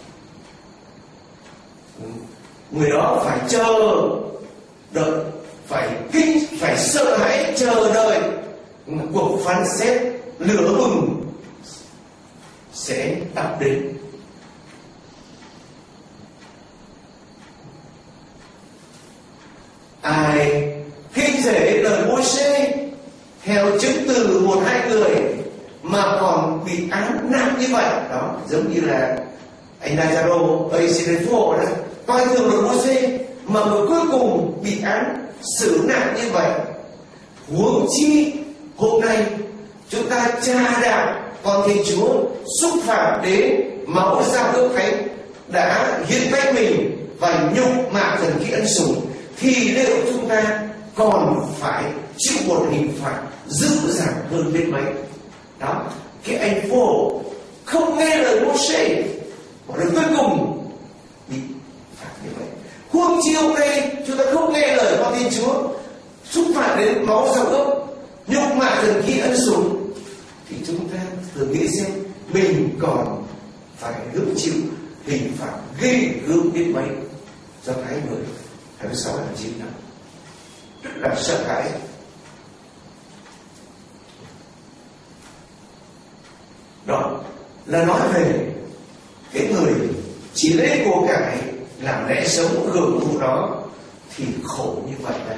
Người đó phải chờ đợi, phải kinh, phải sợ hãi chờ đợi cuộc phán xét lửa bừng sẽ ập đến. Ai khinh rể lời Môi-se theo chứng từ một hai người mà còn bị án nặng như vậy, đó giống như là anh Lazaro ở Israel đó, coi thường lời Môi-se mà người cuối cùng bị án xử nặng như vậy, huống chi hôm nay chúng ta tra đạp con Thiên Chúa, xúc phạm đến máu giao ước thánh đã hiến tách mình và nhục mạ thần khí ân sủng, thì liệu chúng ta còn phải chịu một hình phạt dữ dằn hơn đến mấy? Đó, cái anh vô không nghe lời Môi-se, và đến cuối cùng bị phạt như vậy. Huống chi hôm nay chúng ta không nghe lời con Thiên Chúa, xúc phạm đến máu giao ước, nhục mạ thần khí ân sủng, thì chúng ta thử nghĩ xem mình còn phải hứng chịu hình phạt ghê gớm đến mấy do Thái mười hai mươi sáu hai mươi chín năm. Rất là sợ hãi. Đó là nói về cái người chỉ lấy của cải làm lẽ sống hưởng thụ đó thì khổ như vậy đấy.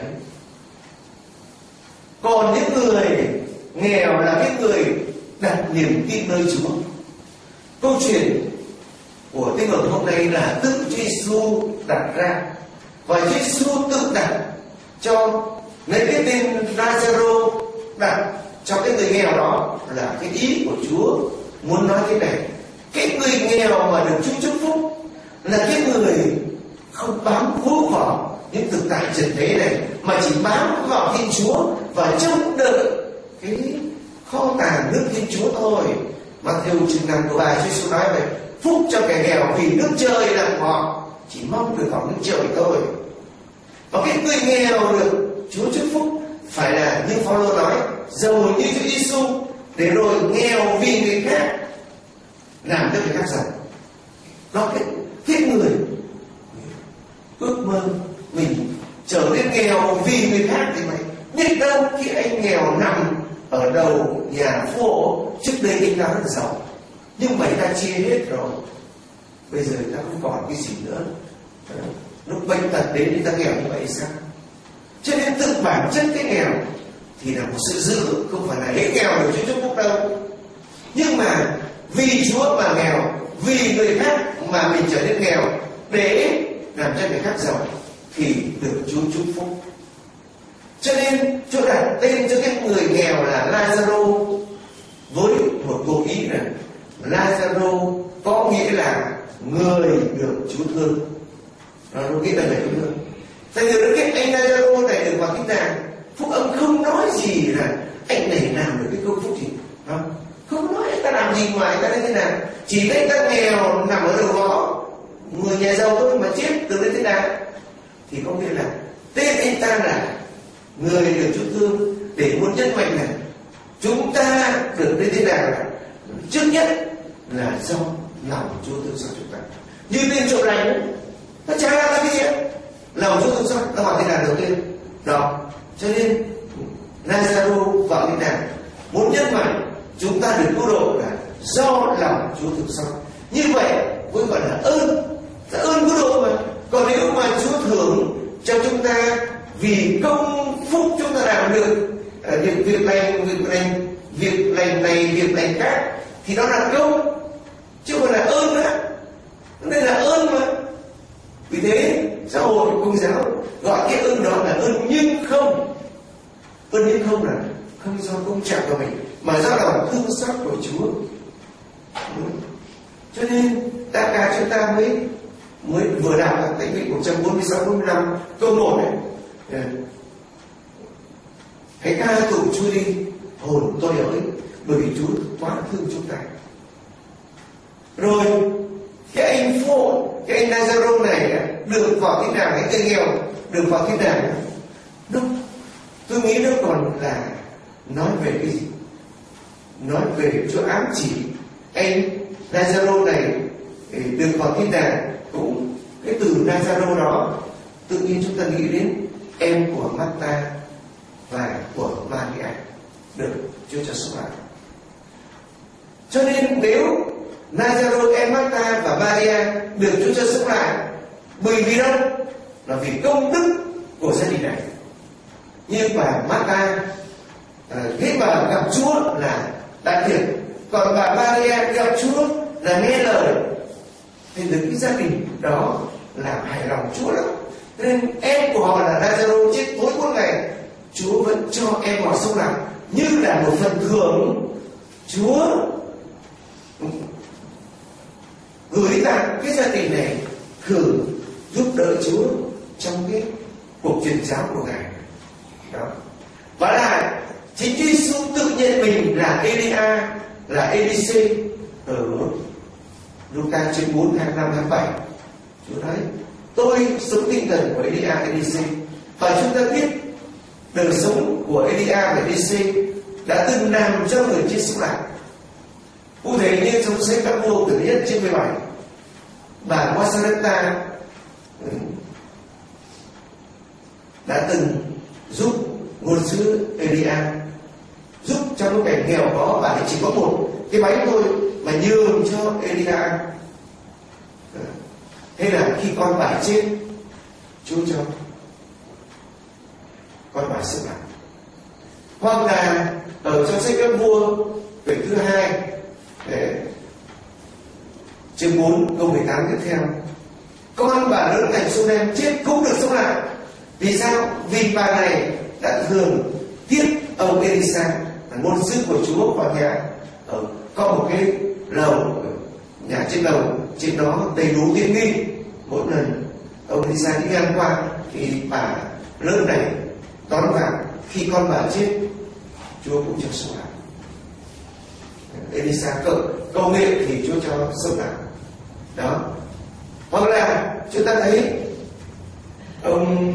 Còn những người nghèo là cái người đặt niềm tin nơi Chúa. Câu chuyện của Tin Mừng hôm nay là tự Chúa Giêsu đặt ra, và Chúa Giêsu tự đặt cho lấy cái tên Lazaro, đặt cho cái người nghèo đó là cái ý của Chúa muốn nói thế này: cái người nghèo mà được Chúa chúc phúc là cái người không bám víu vào những thực tại trần thế này, mà chỉ bám vào Thiên Chúa và trông đợi cái kho tàng nước Thiên Chúa thôi. Matthew chương năm câu ba, Chúa Giêsu nói vậy: phúc cho kẻ nghèo vì nước trời là của họ, chỉ mong được hưởng nước trời thôi. Và cái người nghèo được Chúa chúc phúc phải là như Phaolô nói, giàu như Chúa Giêsu, để rồi nghèo vì người khác, làm cho người khác giàu. Đó cái cái người ước mơ mình trở nên nghèo vì người khác thì mày biết đâu khi anh nghèo nằm ở đầu nhà phố, trước đây anh ta rất giàu, nhưng mà ta chia hết rồi, bây giờ ta không còn cái gì nữa. Lúc bệnh tật đến thì ta nghèo như vậy sao? Cho nên tự bản chất cái nghèo thì là một sự dự, không phải là hết nghèo được Chúa chúc phúc đâu. Nhưng mà vì Chúa mà nghèo, vì người khác mà mình trở nên nghèo để làm cho người khác giàu thì được Chúa chúc phúc. Cho nên Chúa đặt tên cho cái người nghèo là Lazaro với một câu ý là Lazaro có nghĩa là người được Chúa thương. Nó nghĩa là người thương. Tại vì cái anh Lazaro này được vào cái nàng phúc âm không nói gì là anh này làm được cái công phúc gì, không? Không nói anh ta làm gì ngoài ta đến thế nào, chỉ thấy ta nghèo nằm ở đầu ngõ, người nhà giàu thôi mà chết từ đến thế nào, thì có nghĩa là tên anh ta là người được Chúa thương, để muốn nhấn mạnh là chúng ta được đến thế nào là trước nhất là do lòng Chúa thương xót chúng ta. Như tên trộm lành nó chả làm cái gì, lòng Chúa thương xót nó vào thế nào đầu tiên đó. Cho nên Lazaro vào thế nào muốn nhấn mạnh chúng ta được cứu độ là do lòng Chúa thương xót. Như vậy mới gọi là ơn, là ơn cứu độ mà. Còn nếu mà Chúa thưởng cho chúng ta vì công phúc chúng ta làm được việc việc lành, việc lành, việc lành này, việc lành khác, thì đó là công, chứ không phải là ơn nữa. Đây là ơn mà. Vì thế giáo hội Công giáo gọi cái ơn đó là ơn nhưng không. Ơn nhưng không là không do công trạng của mình, mà do lòng thương xót của Chúa. Cho nên tất cả chúng ta mới mới vừa đọc là Tĩnh Vị một trăm bốn mươi sáu bốn mươi lăm câu một này. Hãy ca tụng Chúa đi, hồn tôi ơi, bởi vì Chúa quá thương chúng ta. Rồi cái anh phụ, cái anh Lazaro này được vào cái nào, cái cây nghèo được vào cái nào, đúng, tôi nghĩ nó còn là nói về cái gì? Nói về Chúa ám chỉ anh Lazaro này được vào cái nào. Cũng cái từ Lazaro đó tự nhiên chúng ta nghĩ đến em của Marta và của Maria được Chúa cho sống lại. Cho nên nếu Lazaro, em Marta và Maria được Chúa cho sống lại, bởi vì đâu? Là vì công đức của gia đình này. Như bà Marta khi bà gặp Chúa là đại thiện, còn bà Maria gặp Chúa là nghe lời, thì được cái gia đình đó làm hài lòng Chúa lắm. Nên em của họ là Lazaro chết tối bốn ngày, Chúa vẫn cho em họ sống lại như là một phần thưởng. Chúa gửi tặng cái gia đình này thử giúp đỡ Chúa trong cái cuộc truyền giáo của Ngài đó. Và lại chính Chúa Giêsu tự nhận mình là Elia, là Elise ở Luca chương bốn hai năm hai bảy. Chúa nói tôi sống tinh thần của Elia, Elise. Và chúng ta biết đời sống của Elia và Elise đã từng làm cho người chết sống lại. Cụ thể như trong sách Các Vua Cử Nhất chương mười bảy, bà Margareta đã từng giúp ngôn sứ Elia, giúp trong lúc cảnh nghèo có bà chỉ có một cái bánh thôi mà nhường cho Elia ăn. Thế là khi con bà chết, Chúa cho con bà sống lại. Hoặc là ở trong sách Các Vua quyển thứ hai chương bốn câu mười tám tiếp theo, con bà lớn thành Sunem chết cũng được sống lại. Vì sao? Vì bà này đã thường tiếp ông Elisa là ngôn sứ của Chúa vào nhà. Ở có một cái lầu, nhà trên lầu, trên đó đầy đủ tiện nghi. Mỗi lần ông Elisa đi ngang qua thì bà lớn này đón vào. Khi con bà chết, Chúa cũng cho sống lại. Elisa cầu, cầu nguyện thì Chúa cho sống lại. Đó. Hoặc là chúng ta thấy ông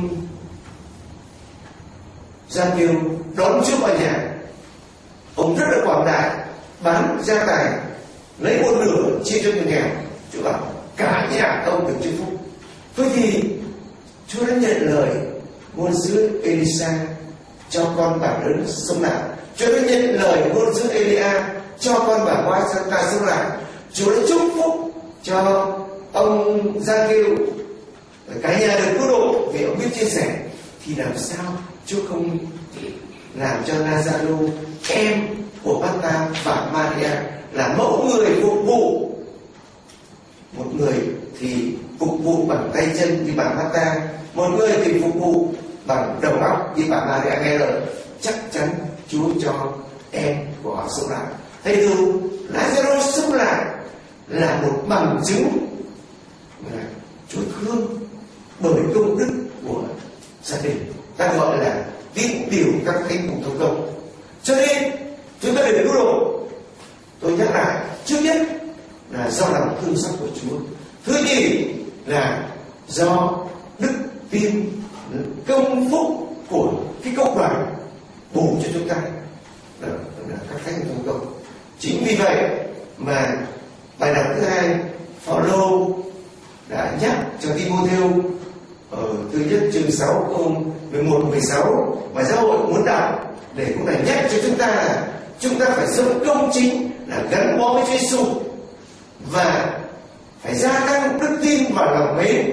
Giang Kiều đón Chúa vào nhà, ông rất là quảng đại, bán gia tài, lấy một nửa chia cho người nghèo. Chúa bảo cả nhà ông được chúc phúc. Vậy thì Chúa đã nhận lời ngôn sứ Elisa cho con bà lớn sống lại. Chúa đã nhận lời ngôn sứ Elia cho con bà ngoại ta sống lại. Chúa đã chúc phúc cho ông Giang Kiều cả nhà được cứu độ vì ông biết chia sẻ. Thì làm sao Chúa không làm cho Lazaro, em của Martha và Maria, là mẫu người phục vụ? Một người thì phục vụ bằng tay chân như bà Martha, một người thì phục vụ bằng đầu óc như bà Maria nghe lời. Chắc chắn Chúa cho em của họ sống lại. Thầy dù Lazaro sống lại là một bằng chứng là Chúa thương bởi công đức của gia đình, ta gọi là tín điều các thánh cùng thông công. Cho nên chúng ta được cứu độ. Tôi nhắc lại, trước nhất là do lòng thương xót của Chúa. Thứ nhì là do đức tin công phúc của cái công đoàn bù cho chúng ta là, là các thánh cùng thông công. Chính vì vậy mà bài đọc thứ hai, Phaolô đã nhắc cho Timotheo ở thứ nhất chương sáu câu mười một mười sáu mà giáo hội muốn đọc để cũng là nhắc cho chúng ta là chúng ta phải sống công chính, là gắn bó với Chúa Giêsu và phải gia tăng đức tin và lòng mến,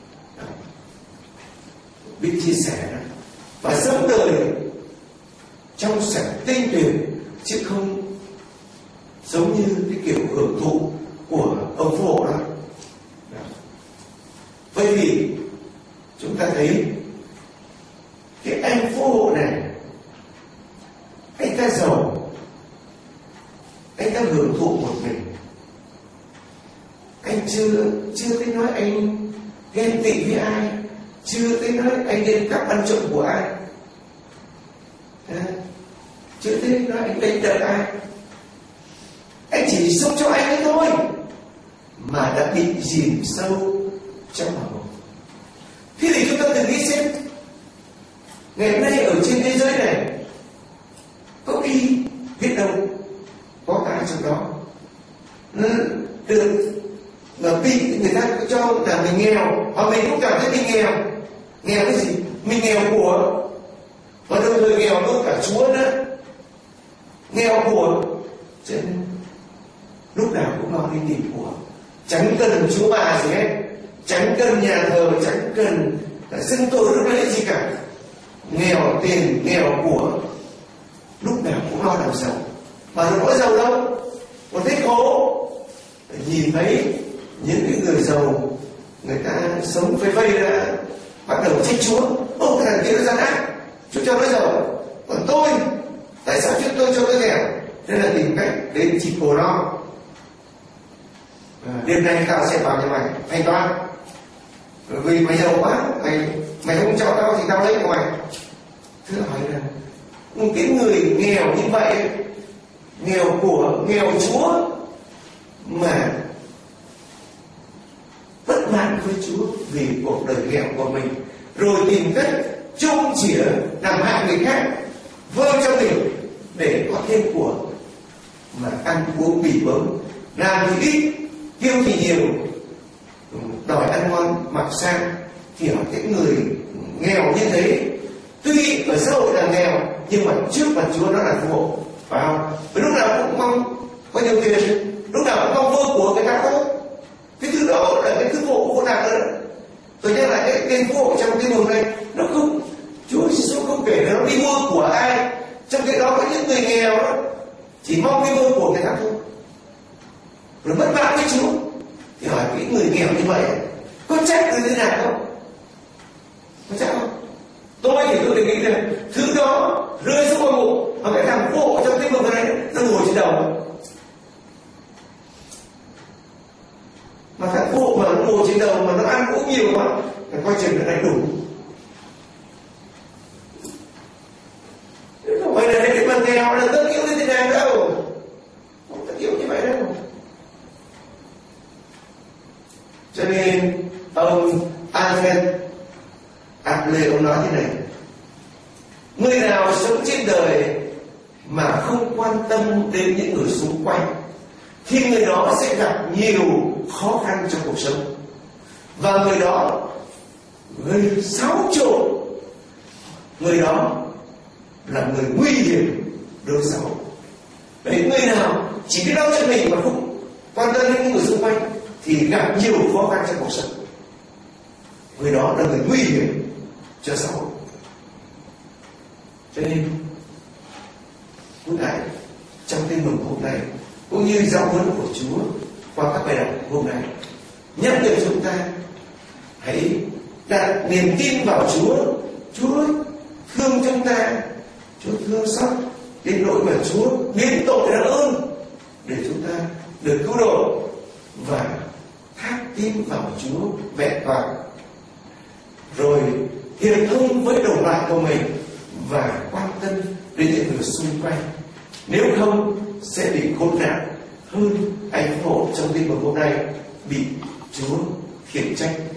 biết chia sẻ đó, và sống đời trong sạch tinh tuyền, chứ không giống như cái kiểu hưởng thụ của ông phú hộ đó. Vậy thì chúng ta thấy cái anh phú hộ này, anh ta giàu, anh ta hưởng thụ một mình, anh chưa chưa thấy nói anh ghen tị với ai, chưa thấy nói anh lên cắp ăn trộm của ai, à, chưa thấy nói anh đánh đập ai. Anh chỉ sống cho anh ấy thôi mà đã bị chìm sâu trong hầm mộ. Thế thì chúng ta thử nghĩ xem, ngày hôm nay ở trên thế giới này có khi biết đâu có ai trong đó được mà bị người ta cho là mình nghèo, và mình cũng cảm thấy mình nghèo. Nghèo cái gì? Mình nghèo của, và đồng thời nghèo luôn cả Chúa nữa, nghèo của. Cho nên lúc nào cũng lo đi tìm của, chẳng cần Chúa bà gì hết, chẳng cần nhà thờ, chẳng cần xưng tội đức lễ gì cả. Nghèo tiền, nghèo của, lúc nào cũng lo làm giàu. Mà nó có giàu đâu, còn thích khổ. Nhìn thấy những cái người giàu, người ta sống phây phây ra, bắt đầu trách Chúa. Ô, cái thằng kia nó gian ác, Chúa cho nó giàu, còn tôi, tại sao Chúa tôi cho nó nghèo? Nên là tìm cách đến chỉ cổ nó. À, đêm nay tao sẽ vào nhà mày thanh toán, vì mày giàu quá, mày mày không cho tao thì tao lấy của mày. Thưa hỏi là một cái người nghèo như vậy, nghèo của, nghèo Chúa, mà bất mãn với Chúa vì cuộc đời nghèo của mình, rồi tìm cách chung chĩa làm hại người khác, vơ cho mình để có thêm của, mà ăn uống bỉ bớm, làm thì ít, tiêu thì nhiều, đòi ăn ngon mặc sang. Thì hỏi cái người nghèo như thế, tuy ở xã hội là nghèo nhưng mà trước mặt Chúa nó là phú hộ, phải không? Và lúc nào cũng mong có nhiều tiền, lúc nào cũng mong vơ của người ta thôi. Cái thứ đó là cái thứ hộ của nạn nữa. Tôi nhắc lại cái tên phú hộ trong cái vùng này, nó không, Chúa Giêsu không kể là nó đi mua của ai. Trong cái đó có những người nghèo đó chỉ mong đi mua của người ta thôi, rồi bất mãn với Chúa. Thì hỏi cái người nghèo như vậy có trách từ thế nào không? Có trách không? Tôi thì tôi đề nghị là thứ đó rơi xuống vào mộ, mà cái thằng phú hộ trong cái vùng này nó ngồi trên đầu, mà thằng phú hộ mà nó ngồi trên đầu mà nó ăn cũng nhiều mà phải coi chừng là đánh đủ. Không phải là cái phần nghèo là tất yếu lên thế nào đâu, Adler ông nói thế này: người nào sống trên đời mà không quan tâm đến những người xung quanh thì người đó sẽ gặp nhiều khó khăn trong cuộc sống, và người đó gây xáo trộn, người đó là người nguy hiểm đối xã hội. Đấy, người nào chỉ biết lo cho mình mà không quan tâm đến những người xung quanh thì gặp nhiều khó khăn trong cuộc sống, người đó là người nguy hiểm cho xã hội. Cho nên chúng ta trong tin mừng hôm nay cũng như giáo huấn của Chúa qua các bài đọc hôm nay nhắc nhở chúng ta hãy đặt niềm tin vào Chúa. Chúa thương chúng ta, Chúa thương xót đến nỗi mà Chúa biến tội ra ơn để chúng ta được cứu độ, và thác tin vào Chúa vẹn toàn, rồi hiệp thông với đồng loại của mình và quan tâm đến những người xung quanh. Nếu không sẽ bị khốn nạn hơn anh hộ trong tin mừng hôm nay bị Chúa khiển trách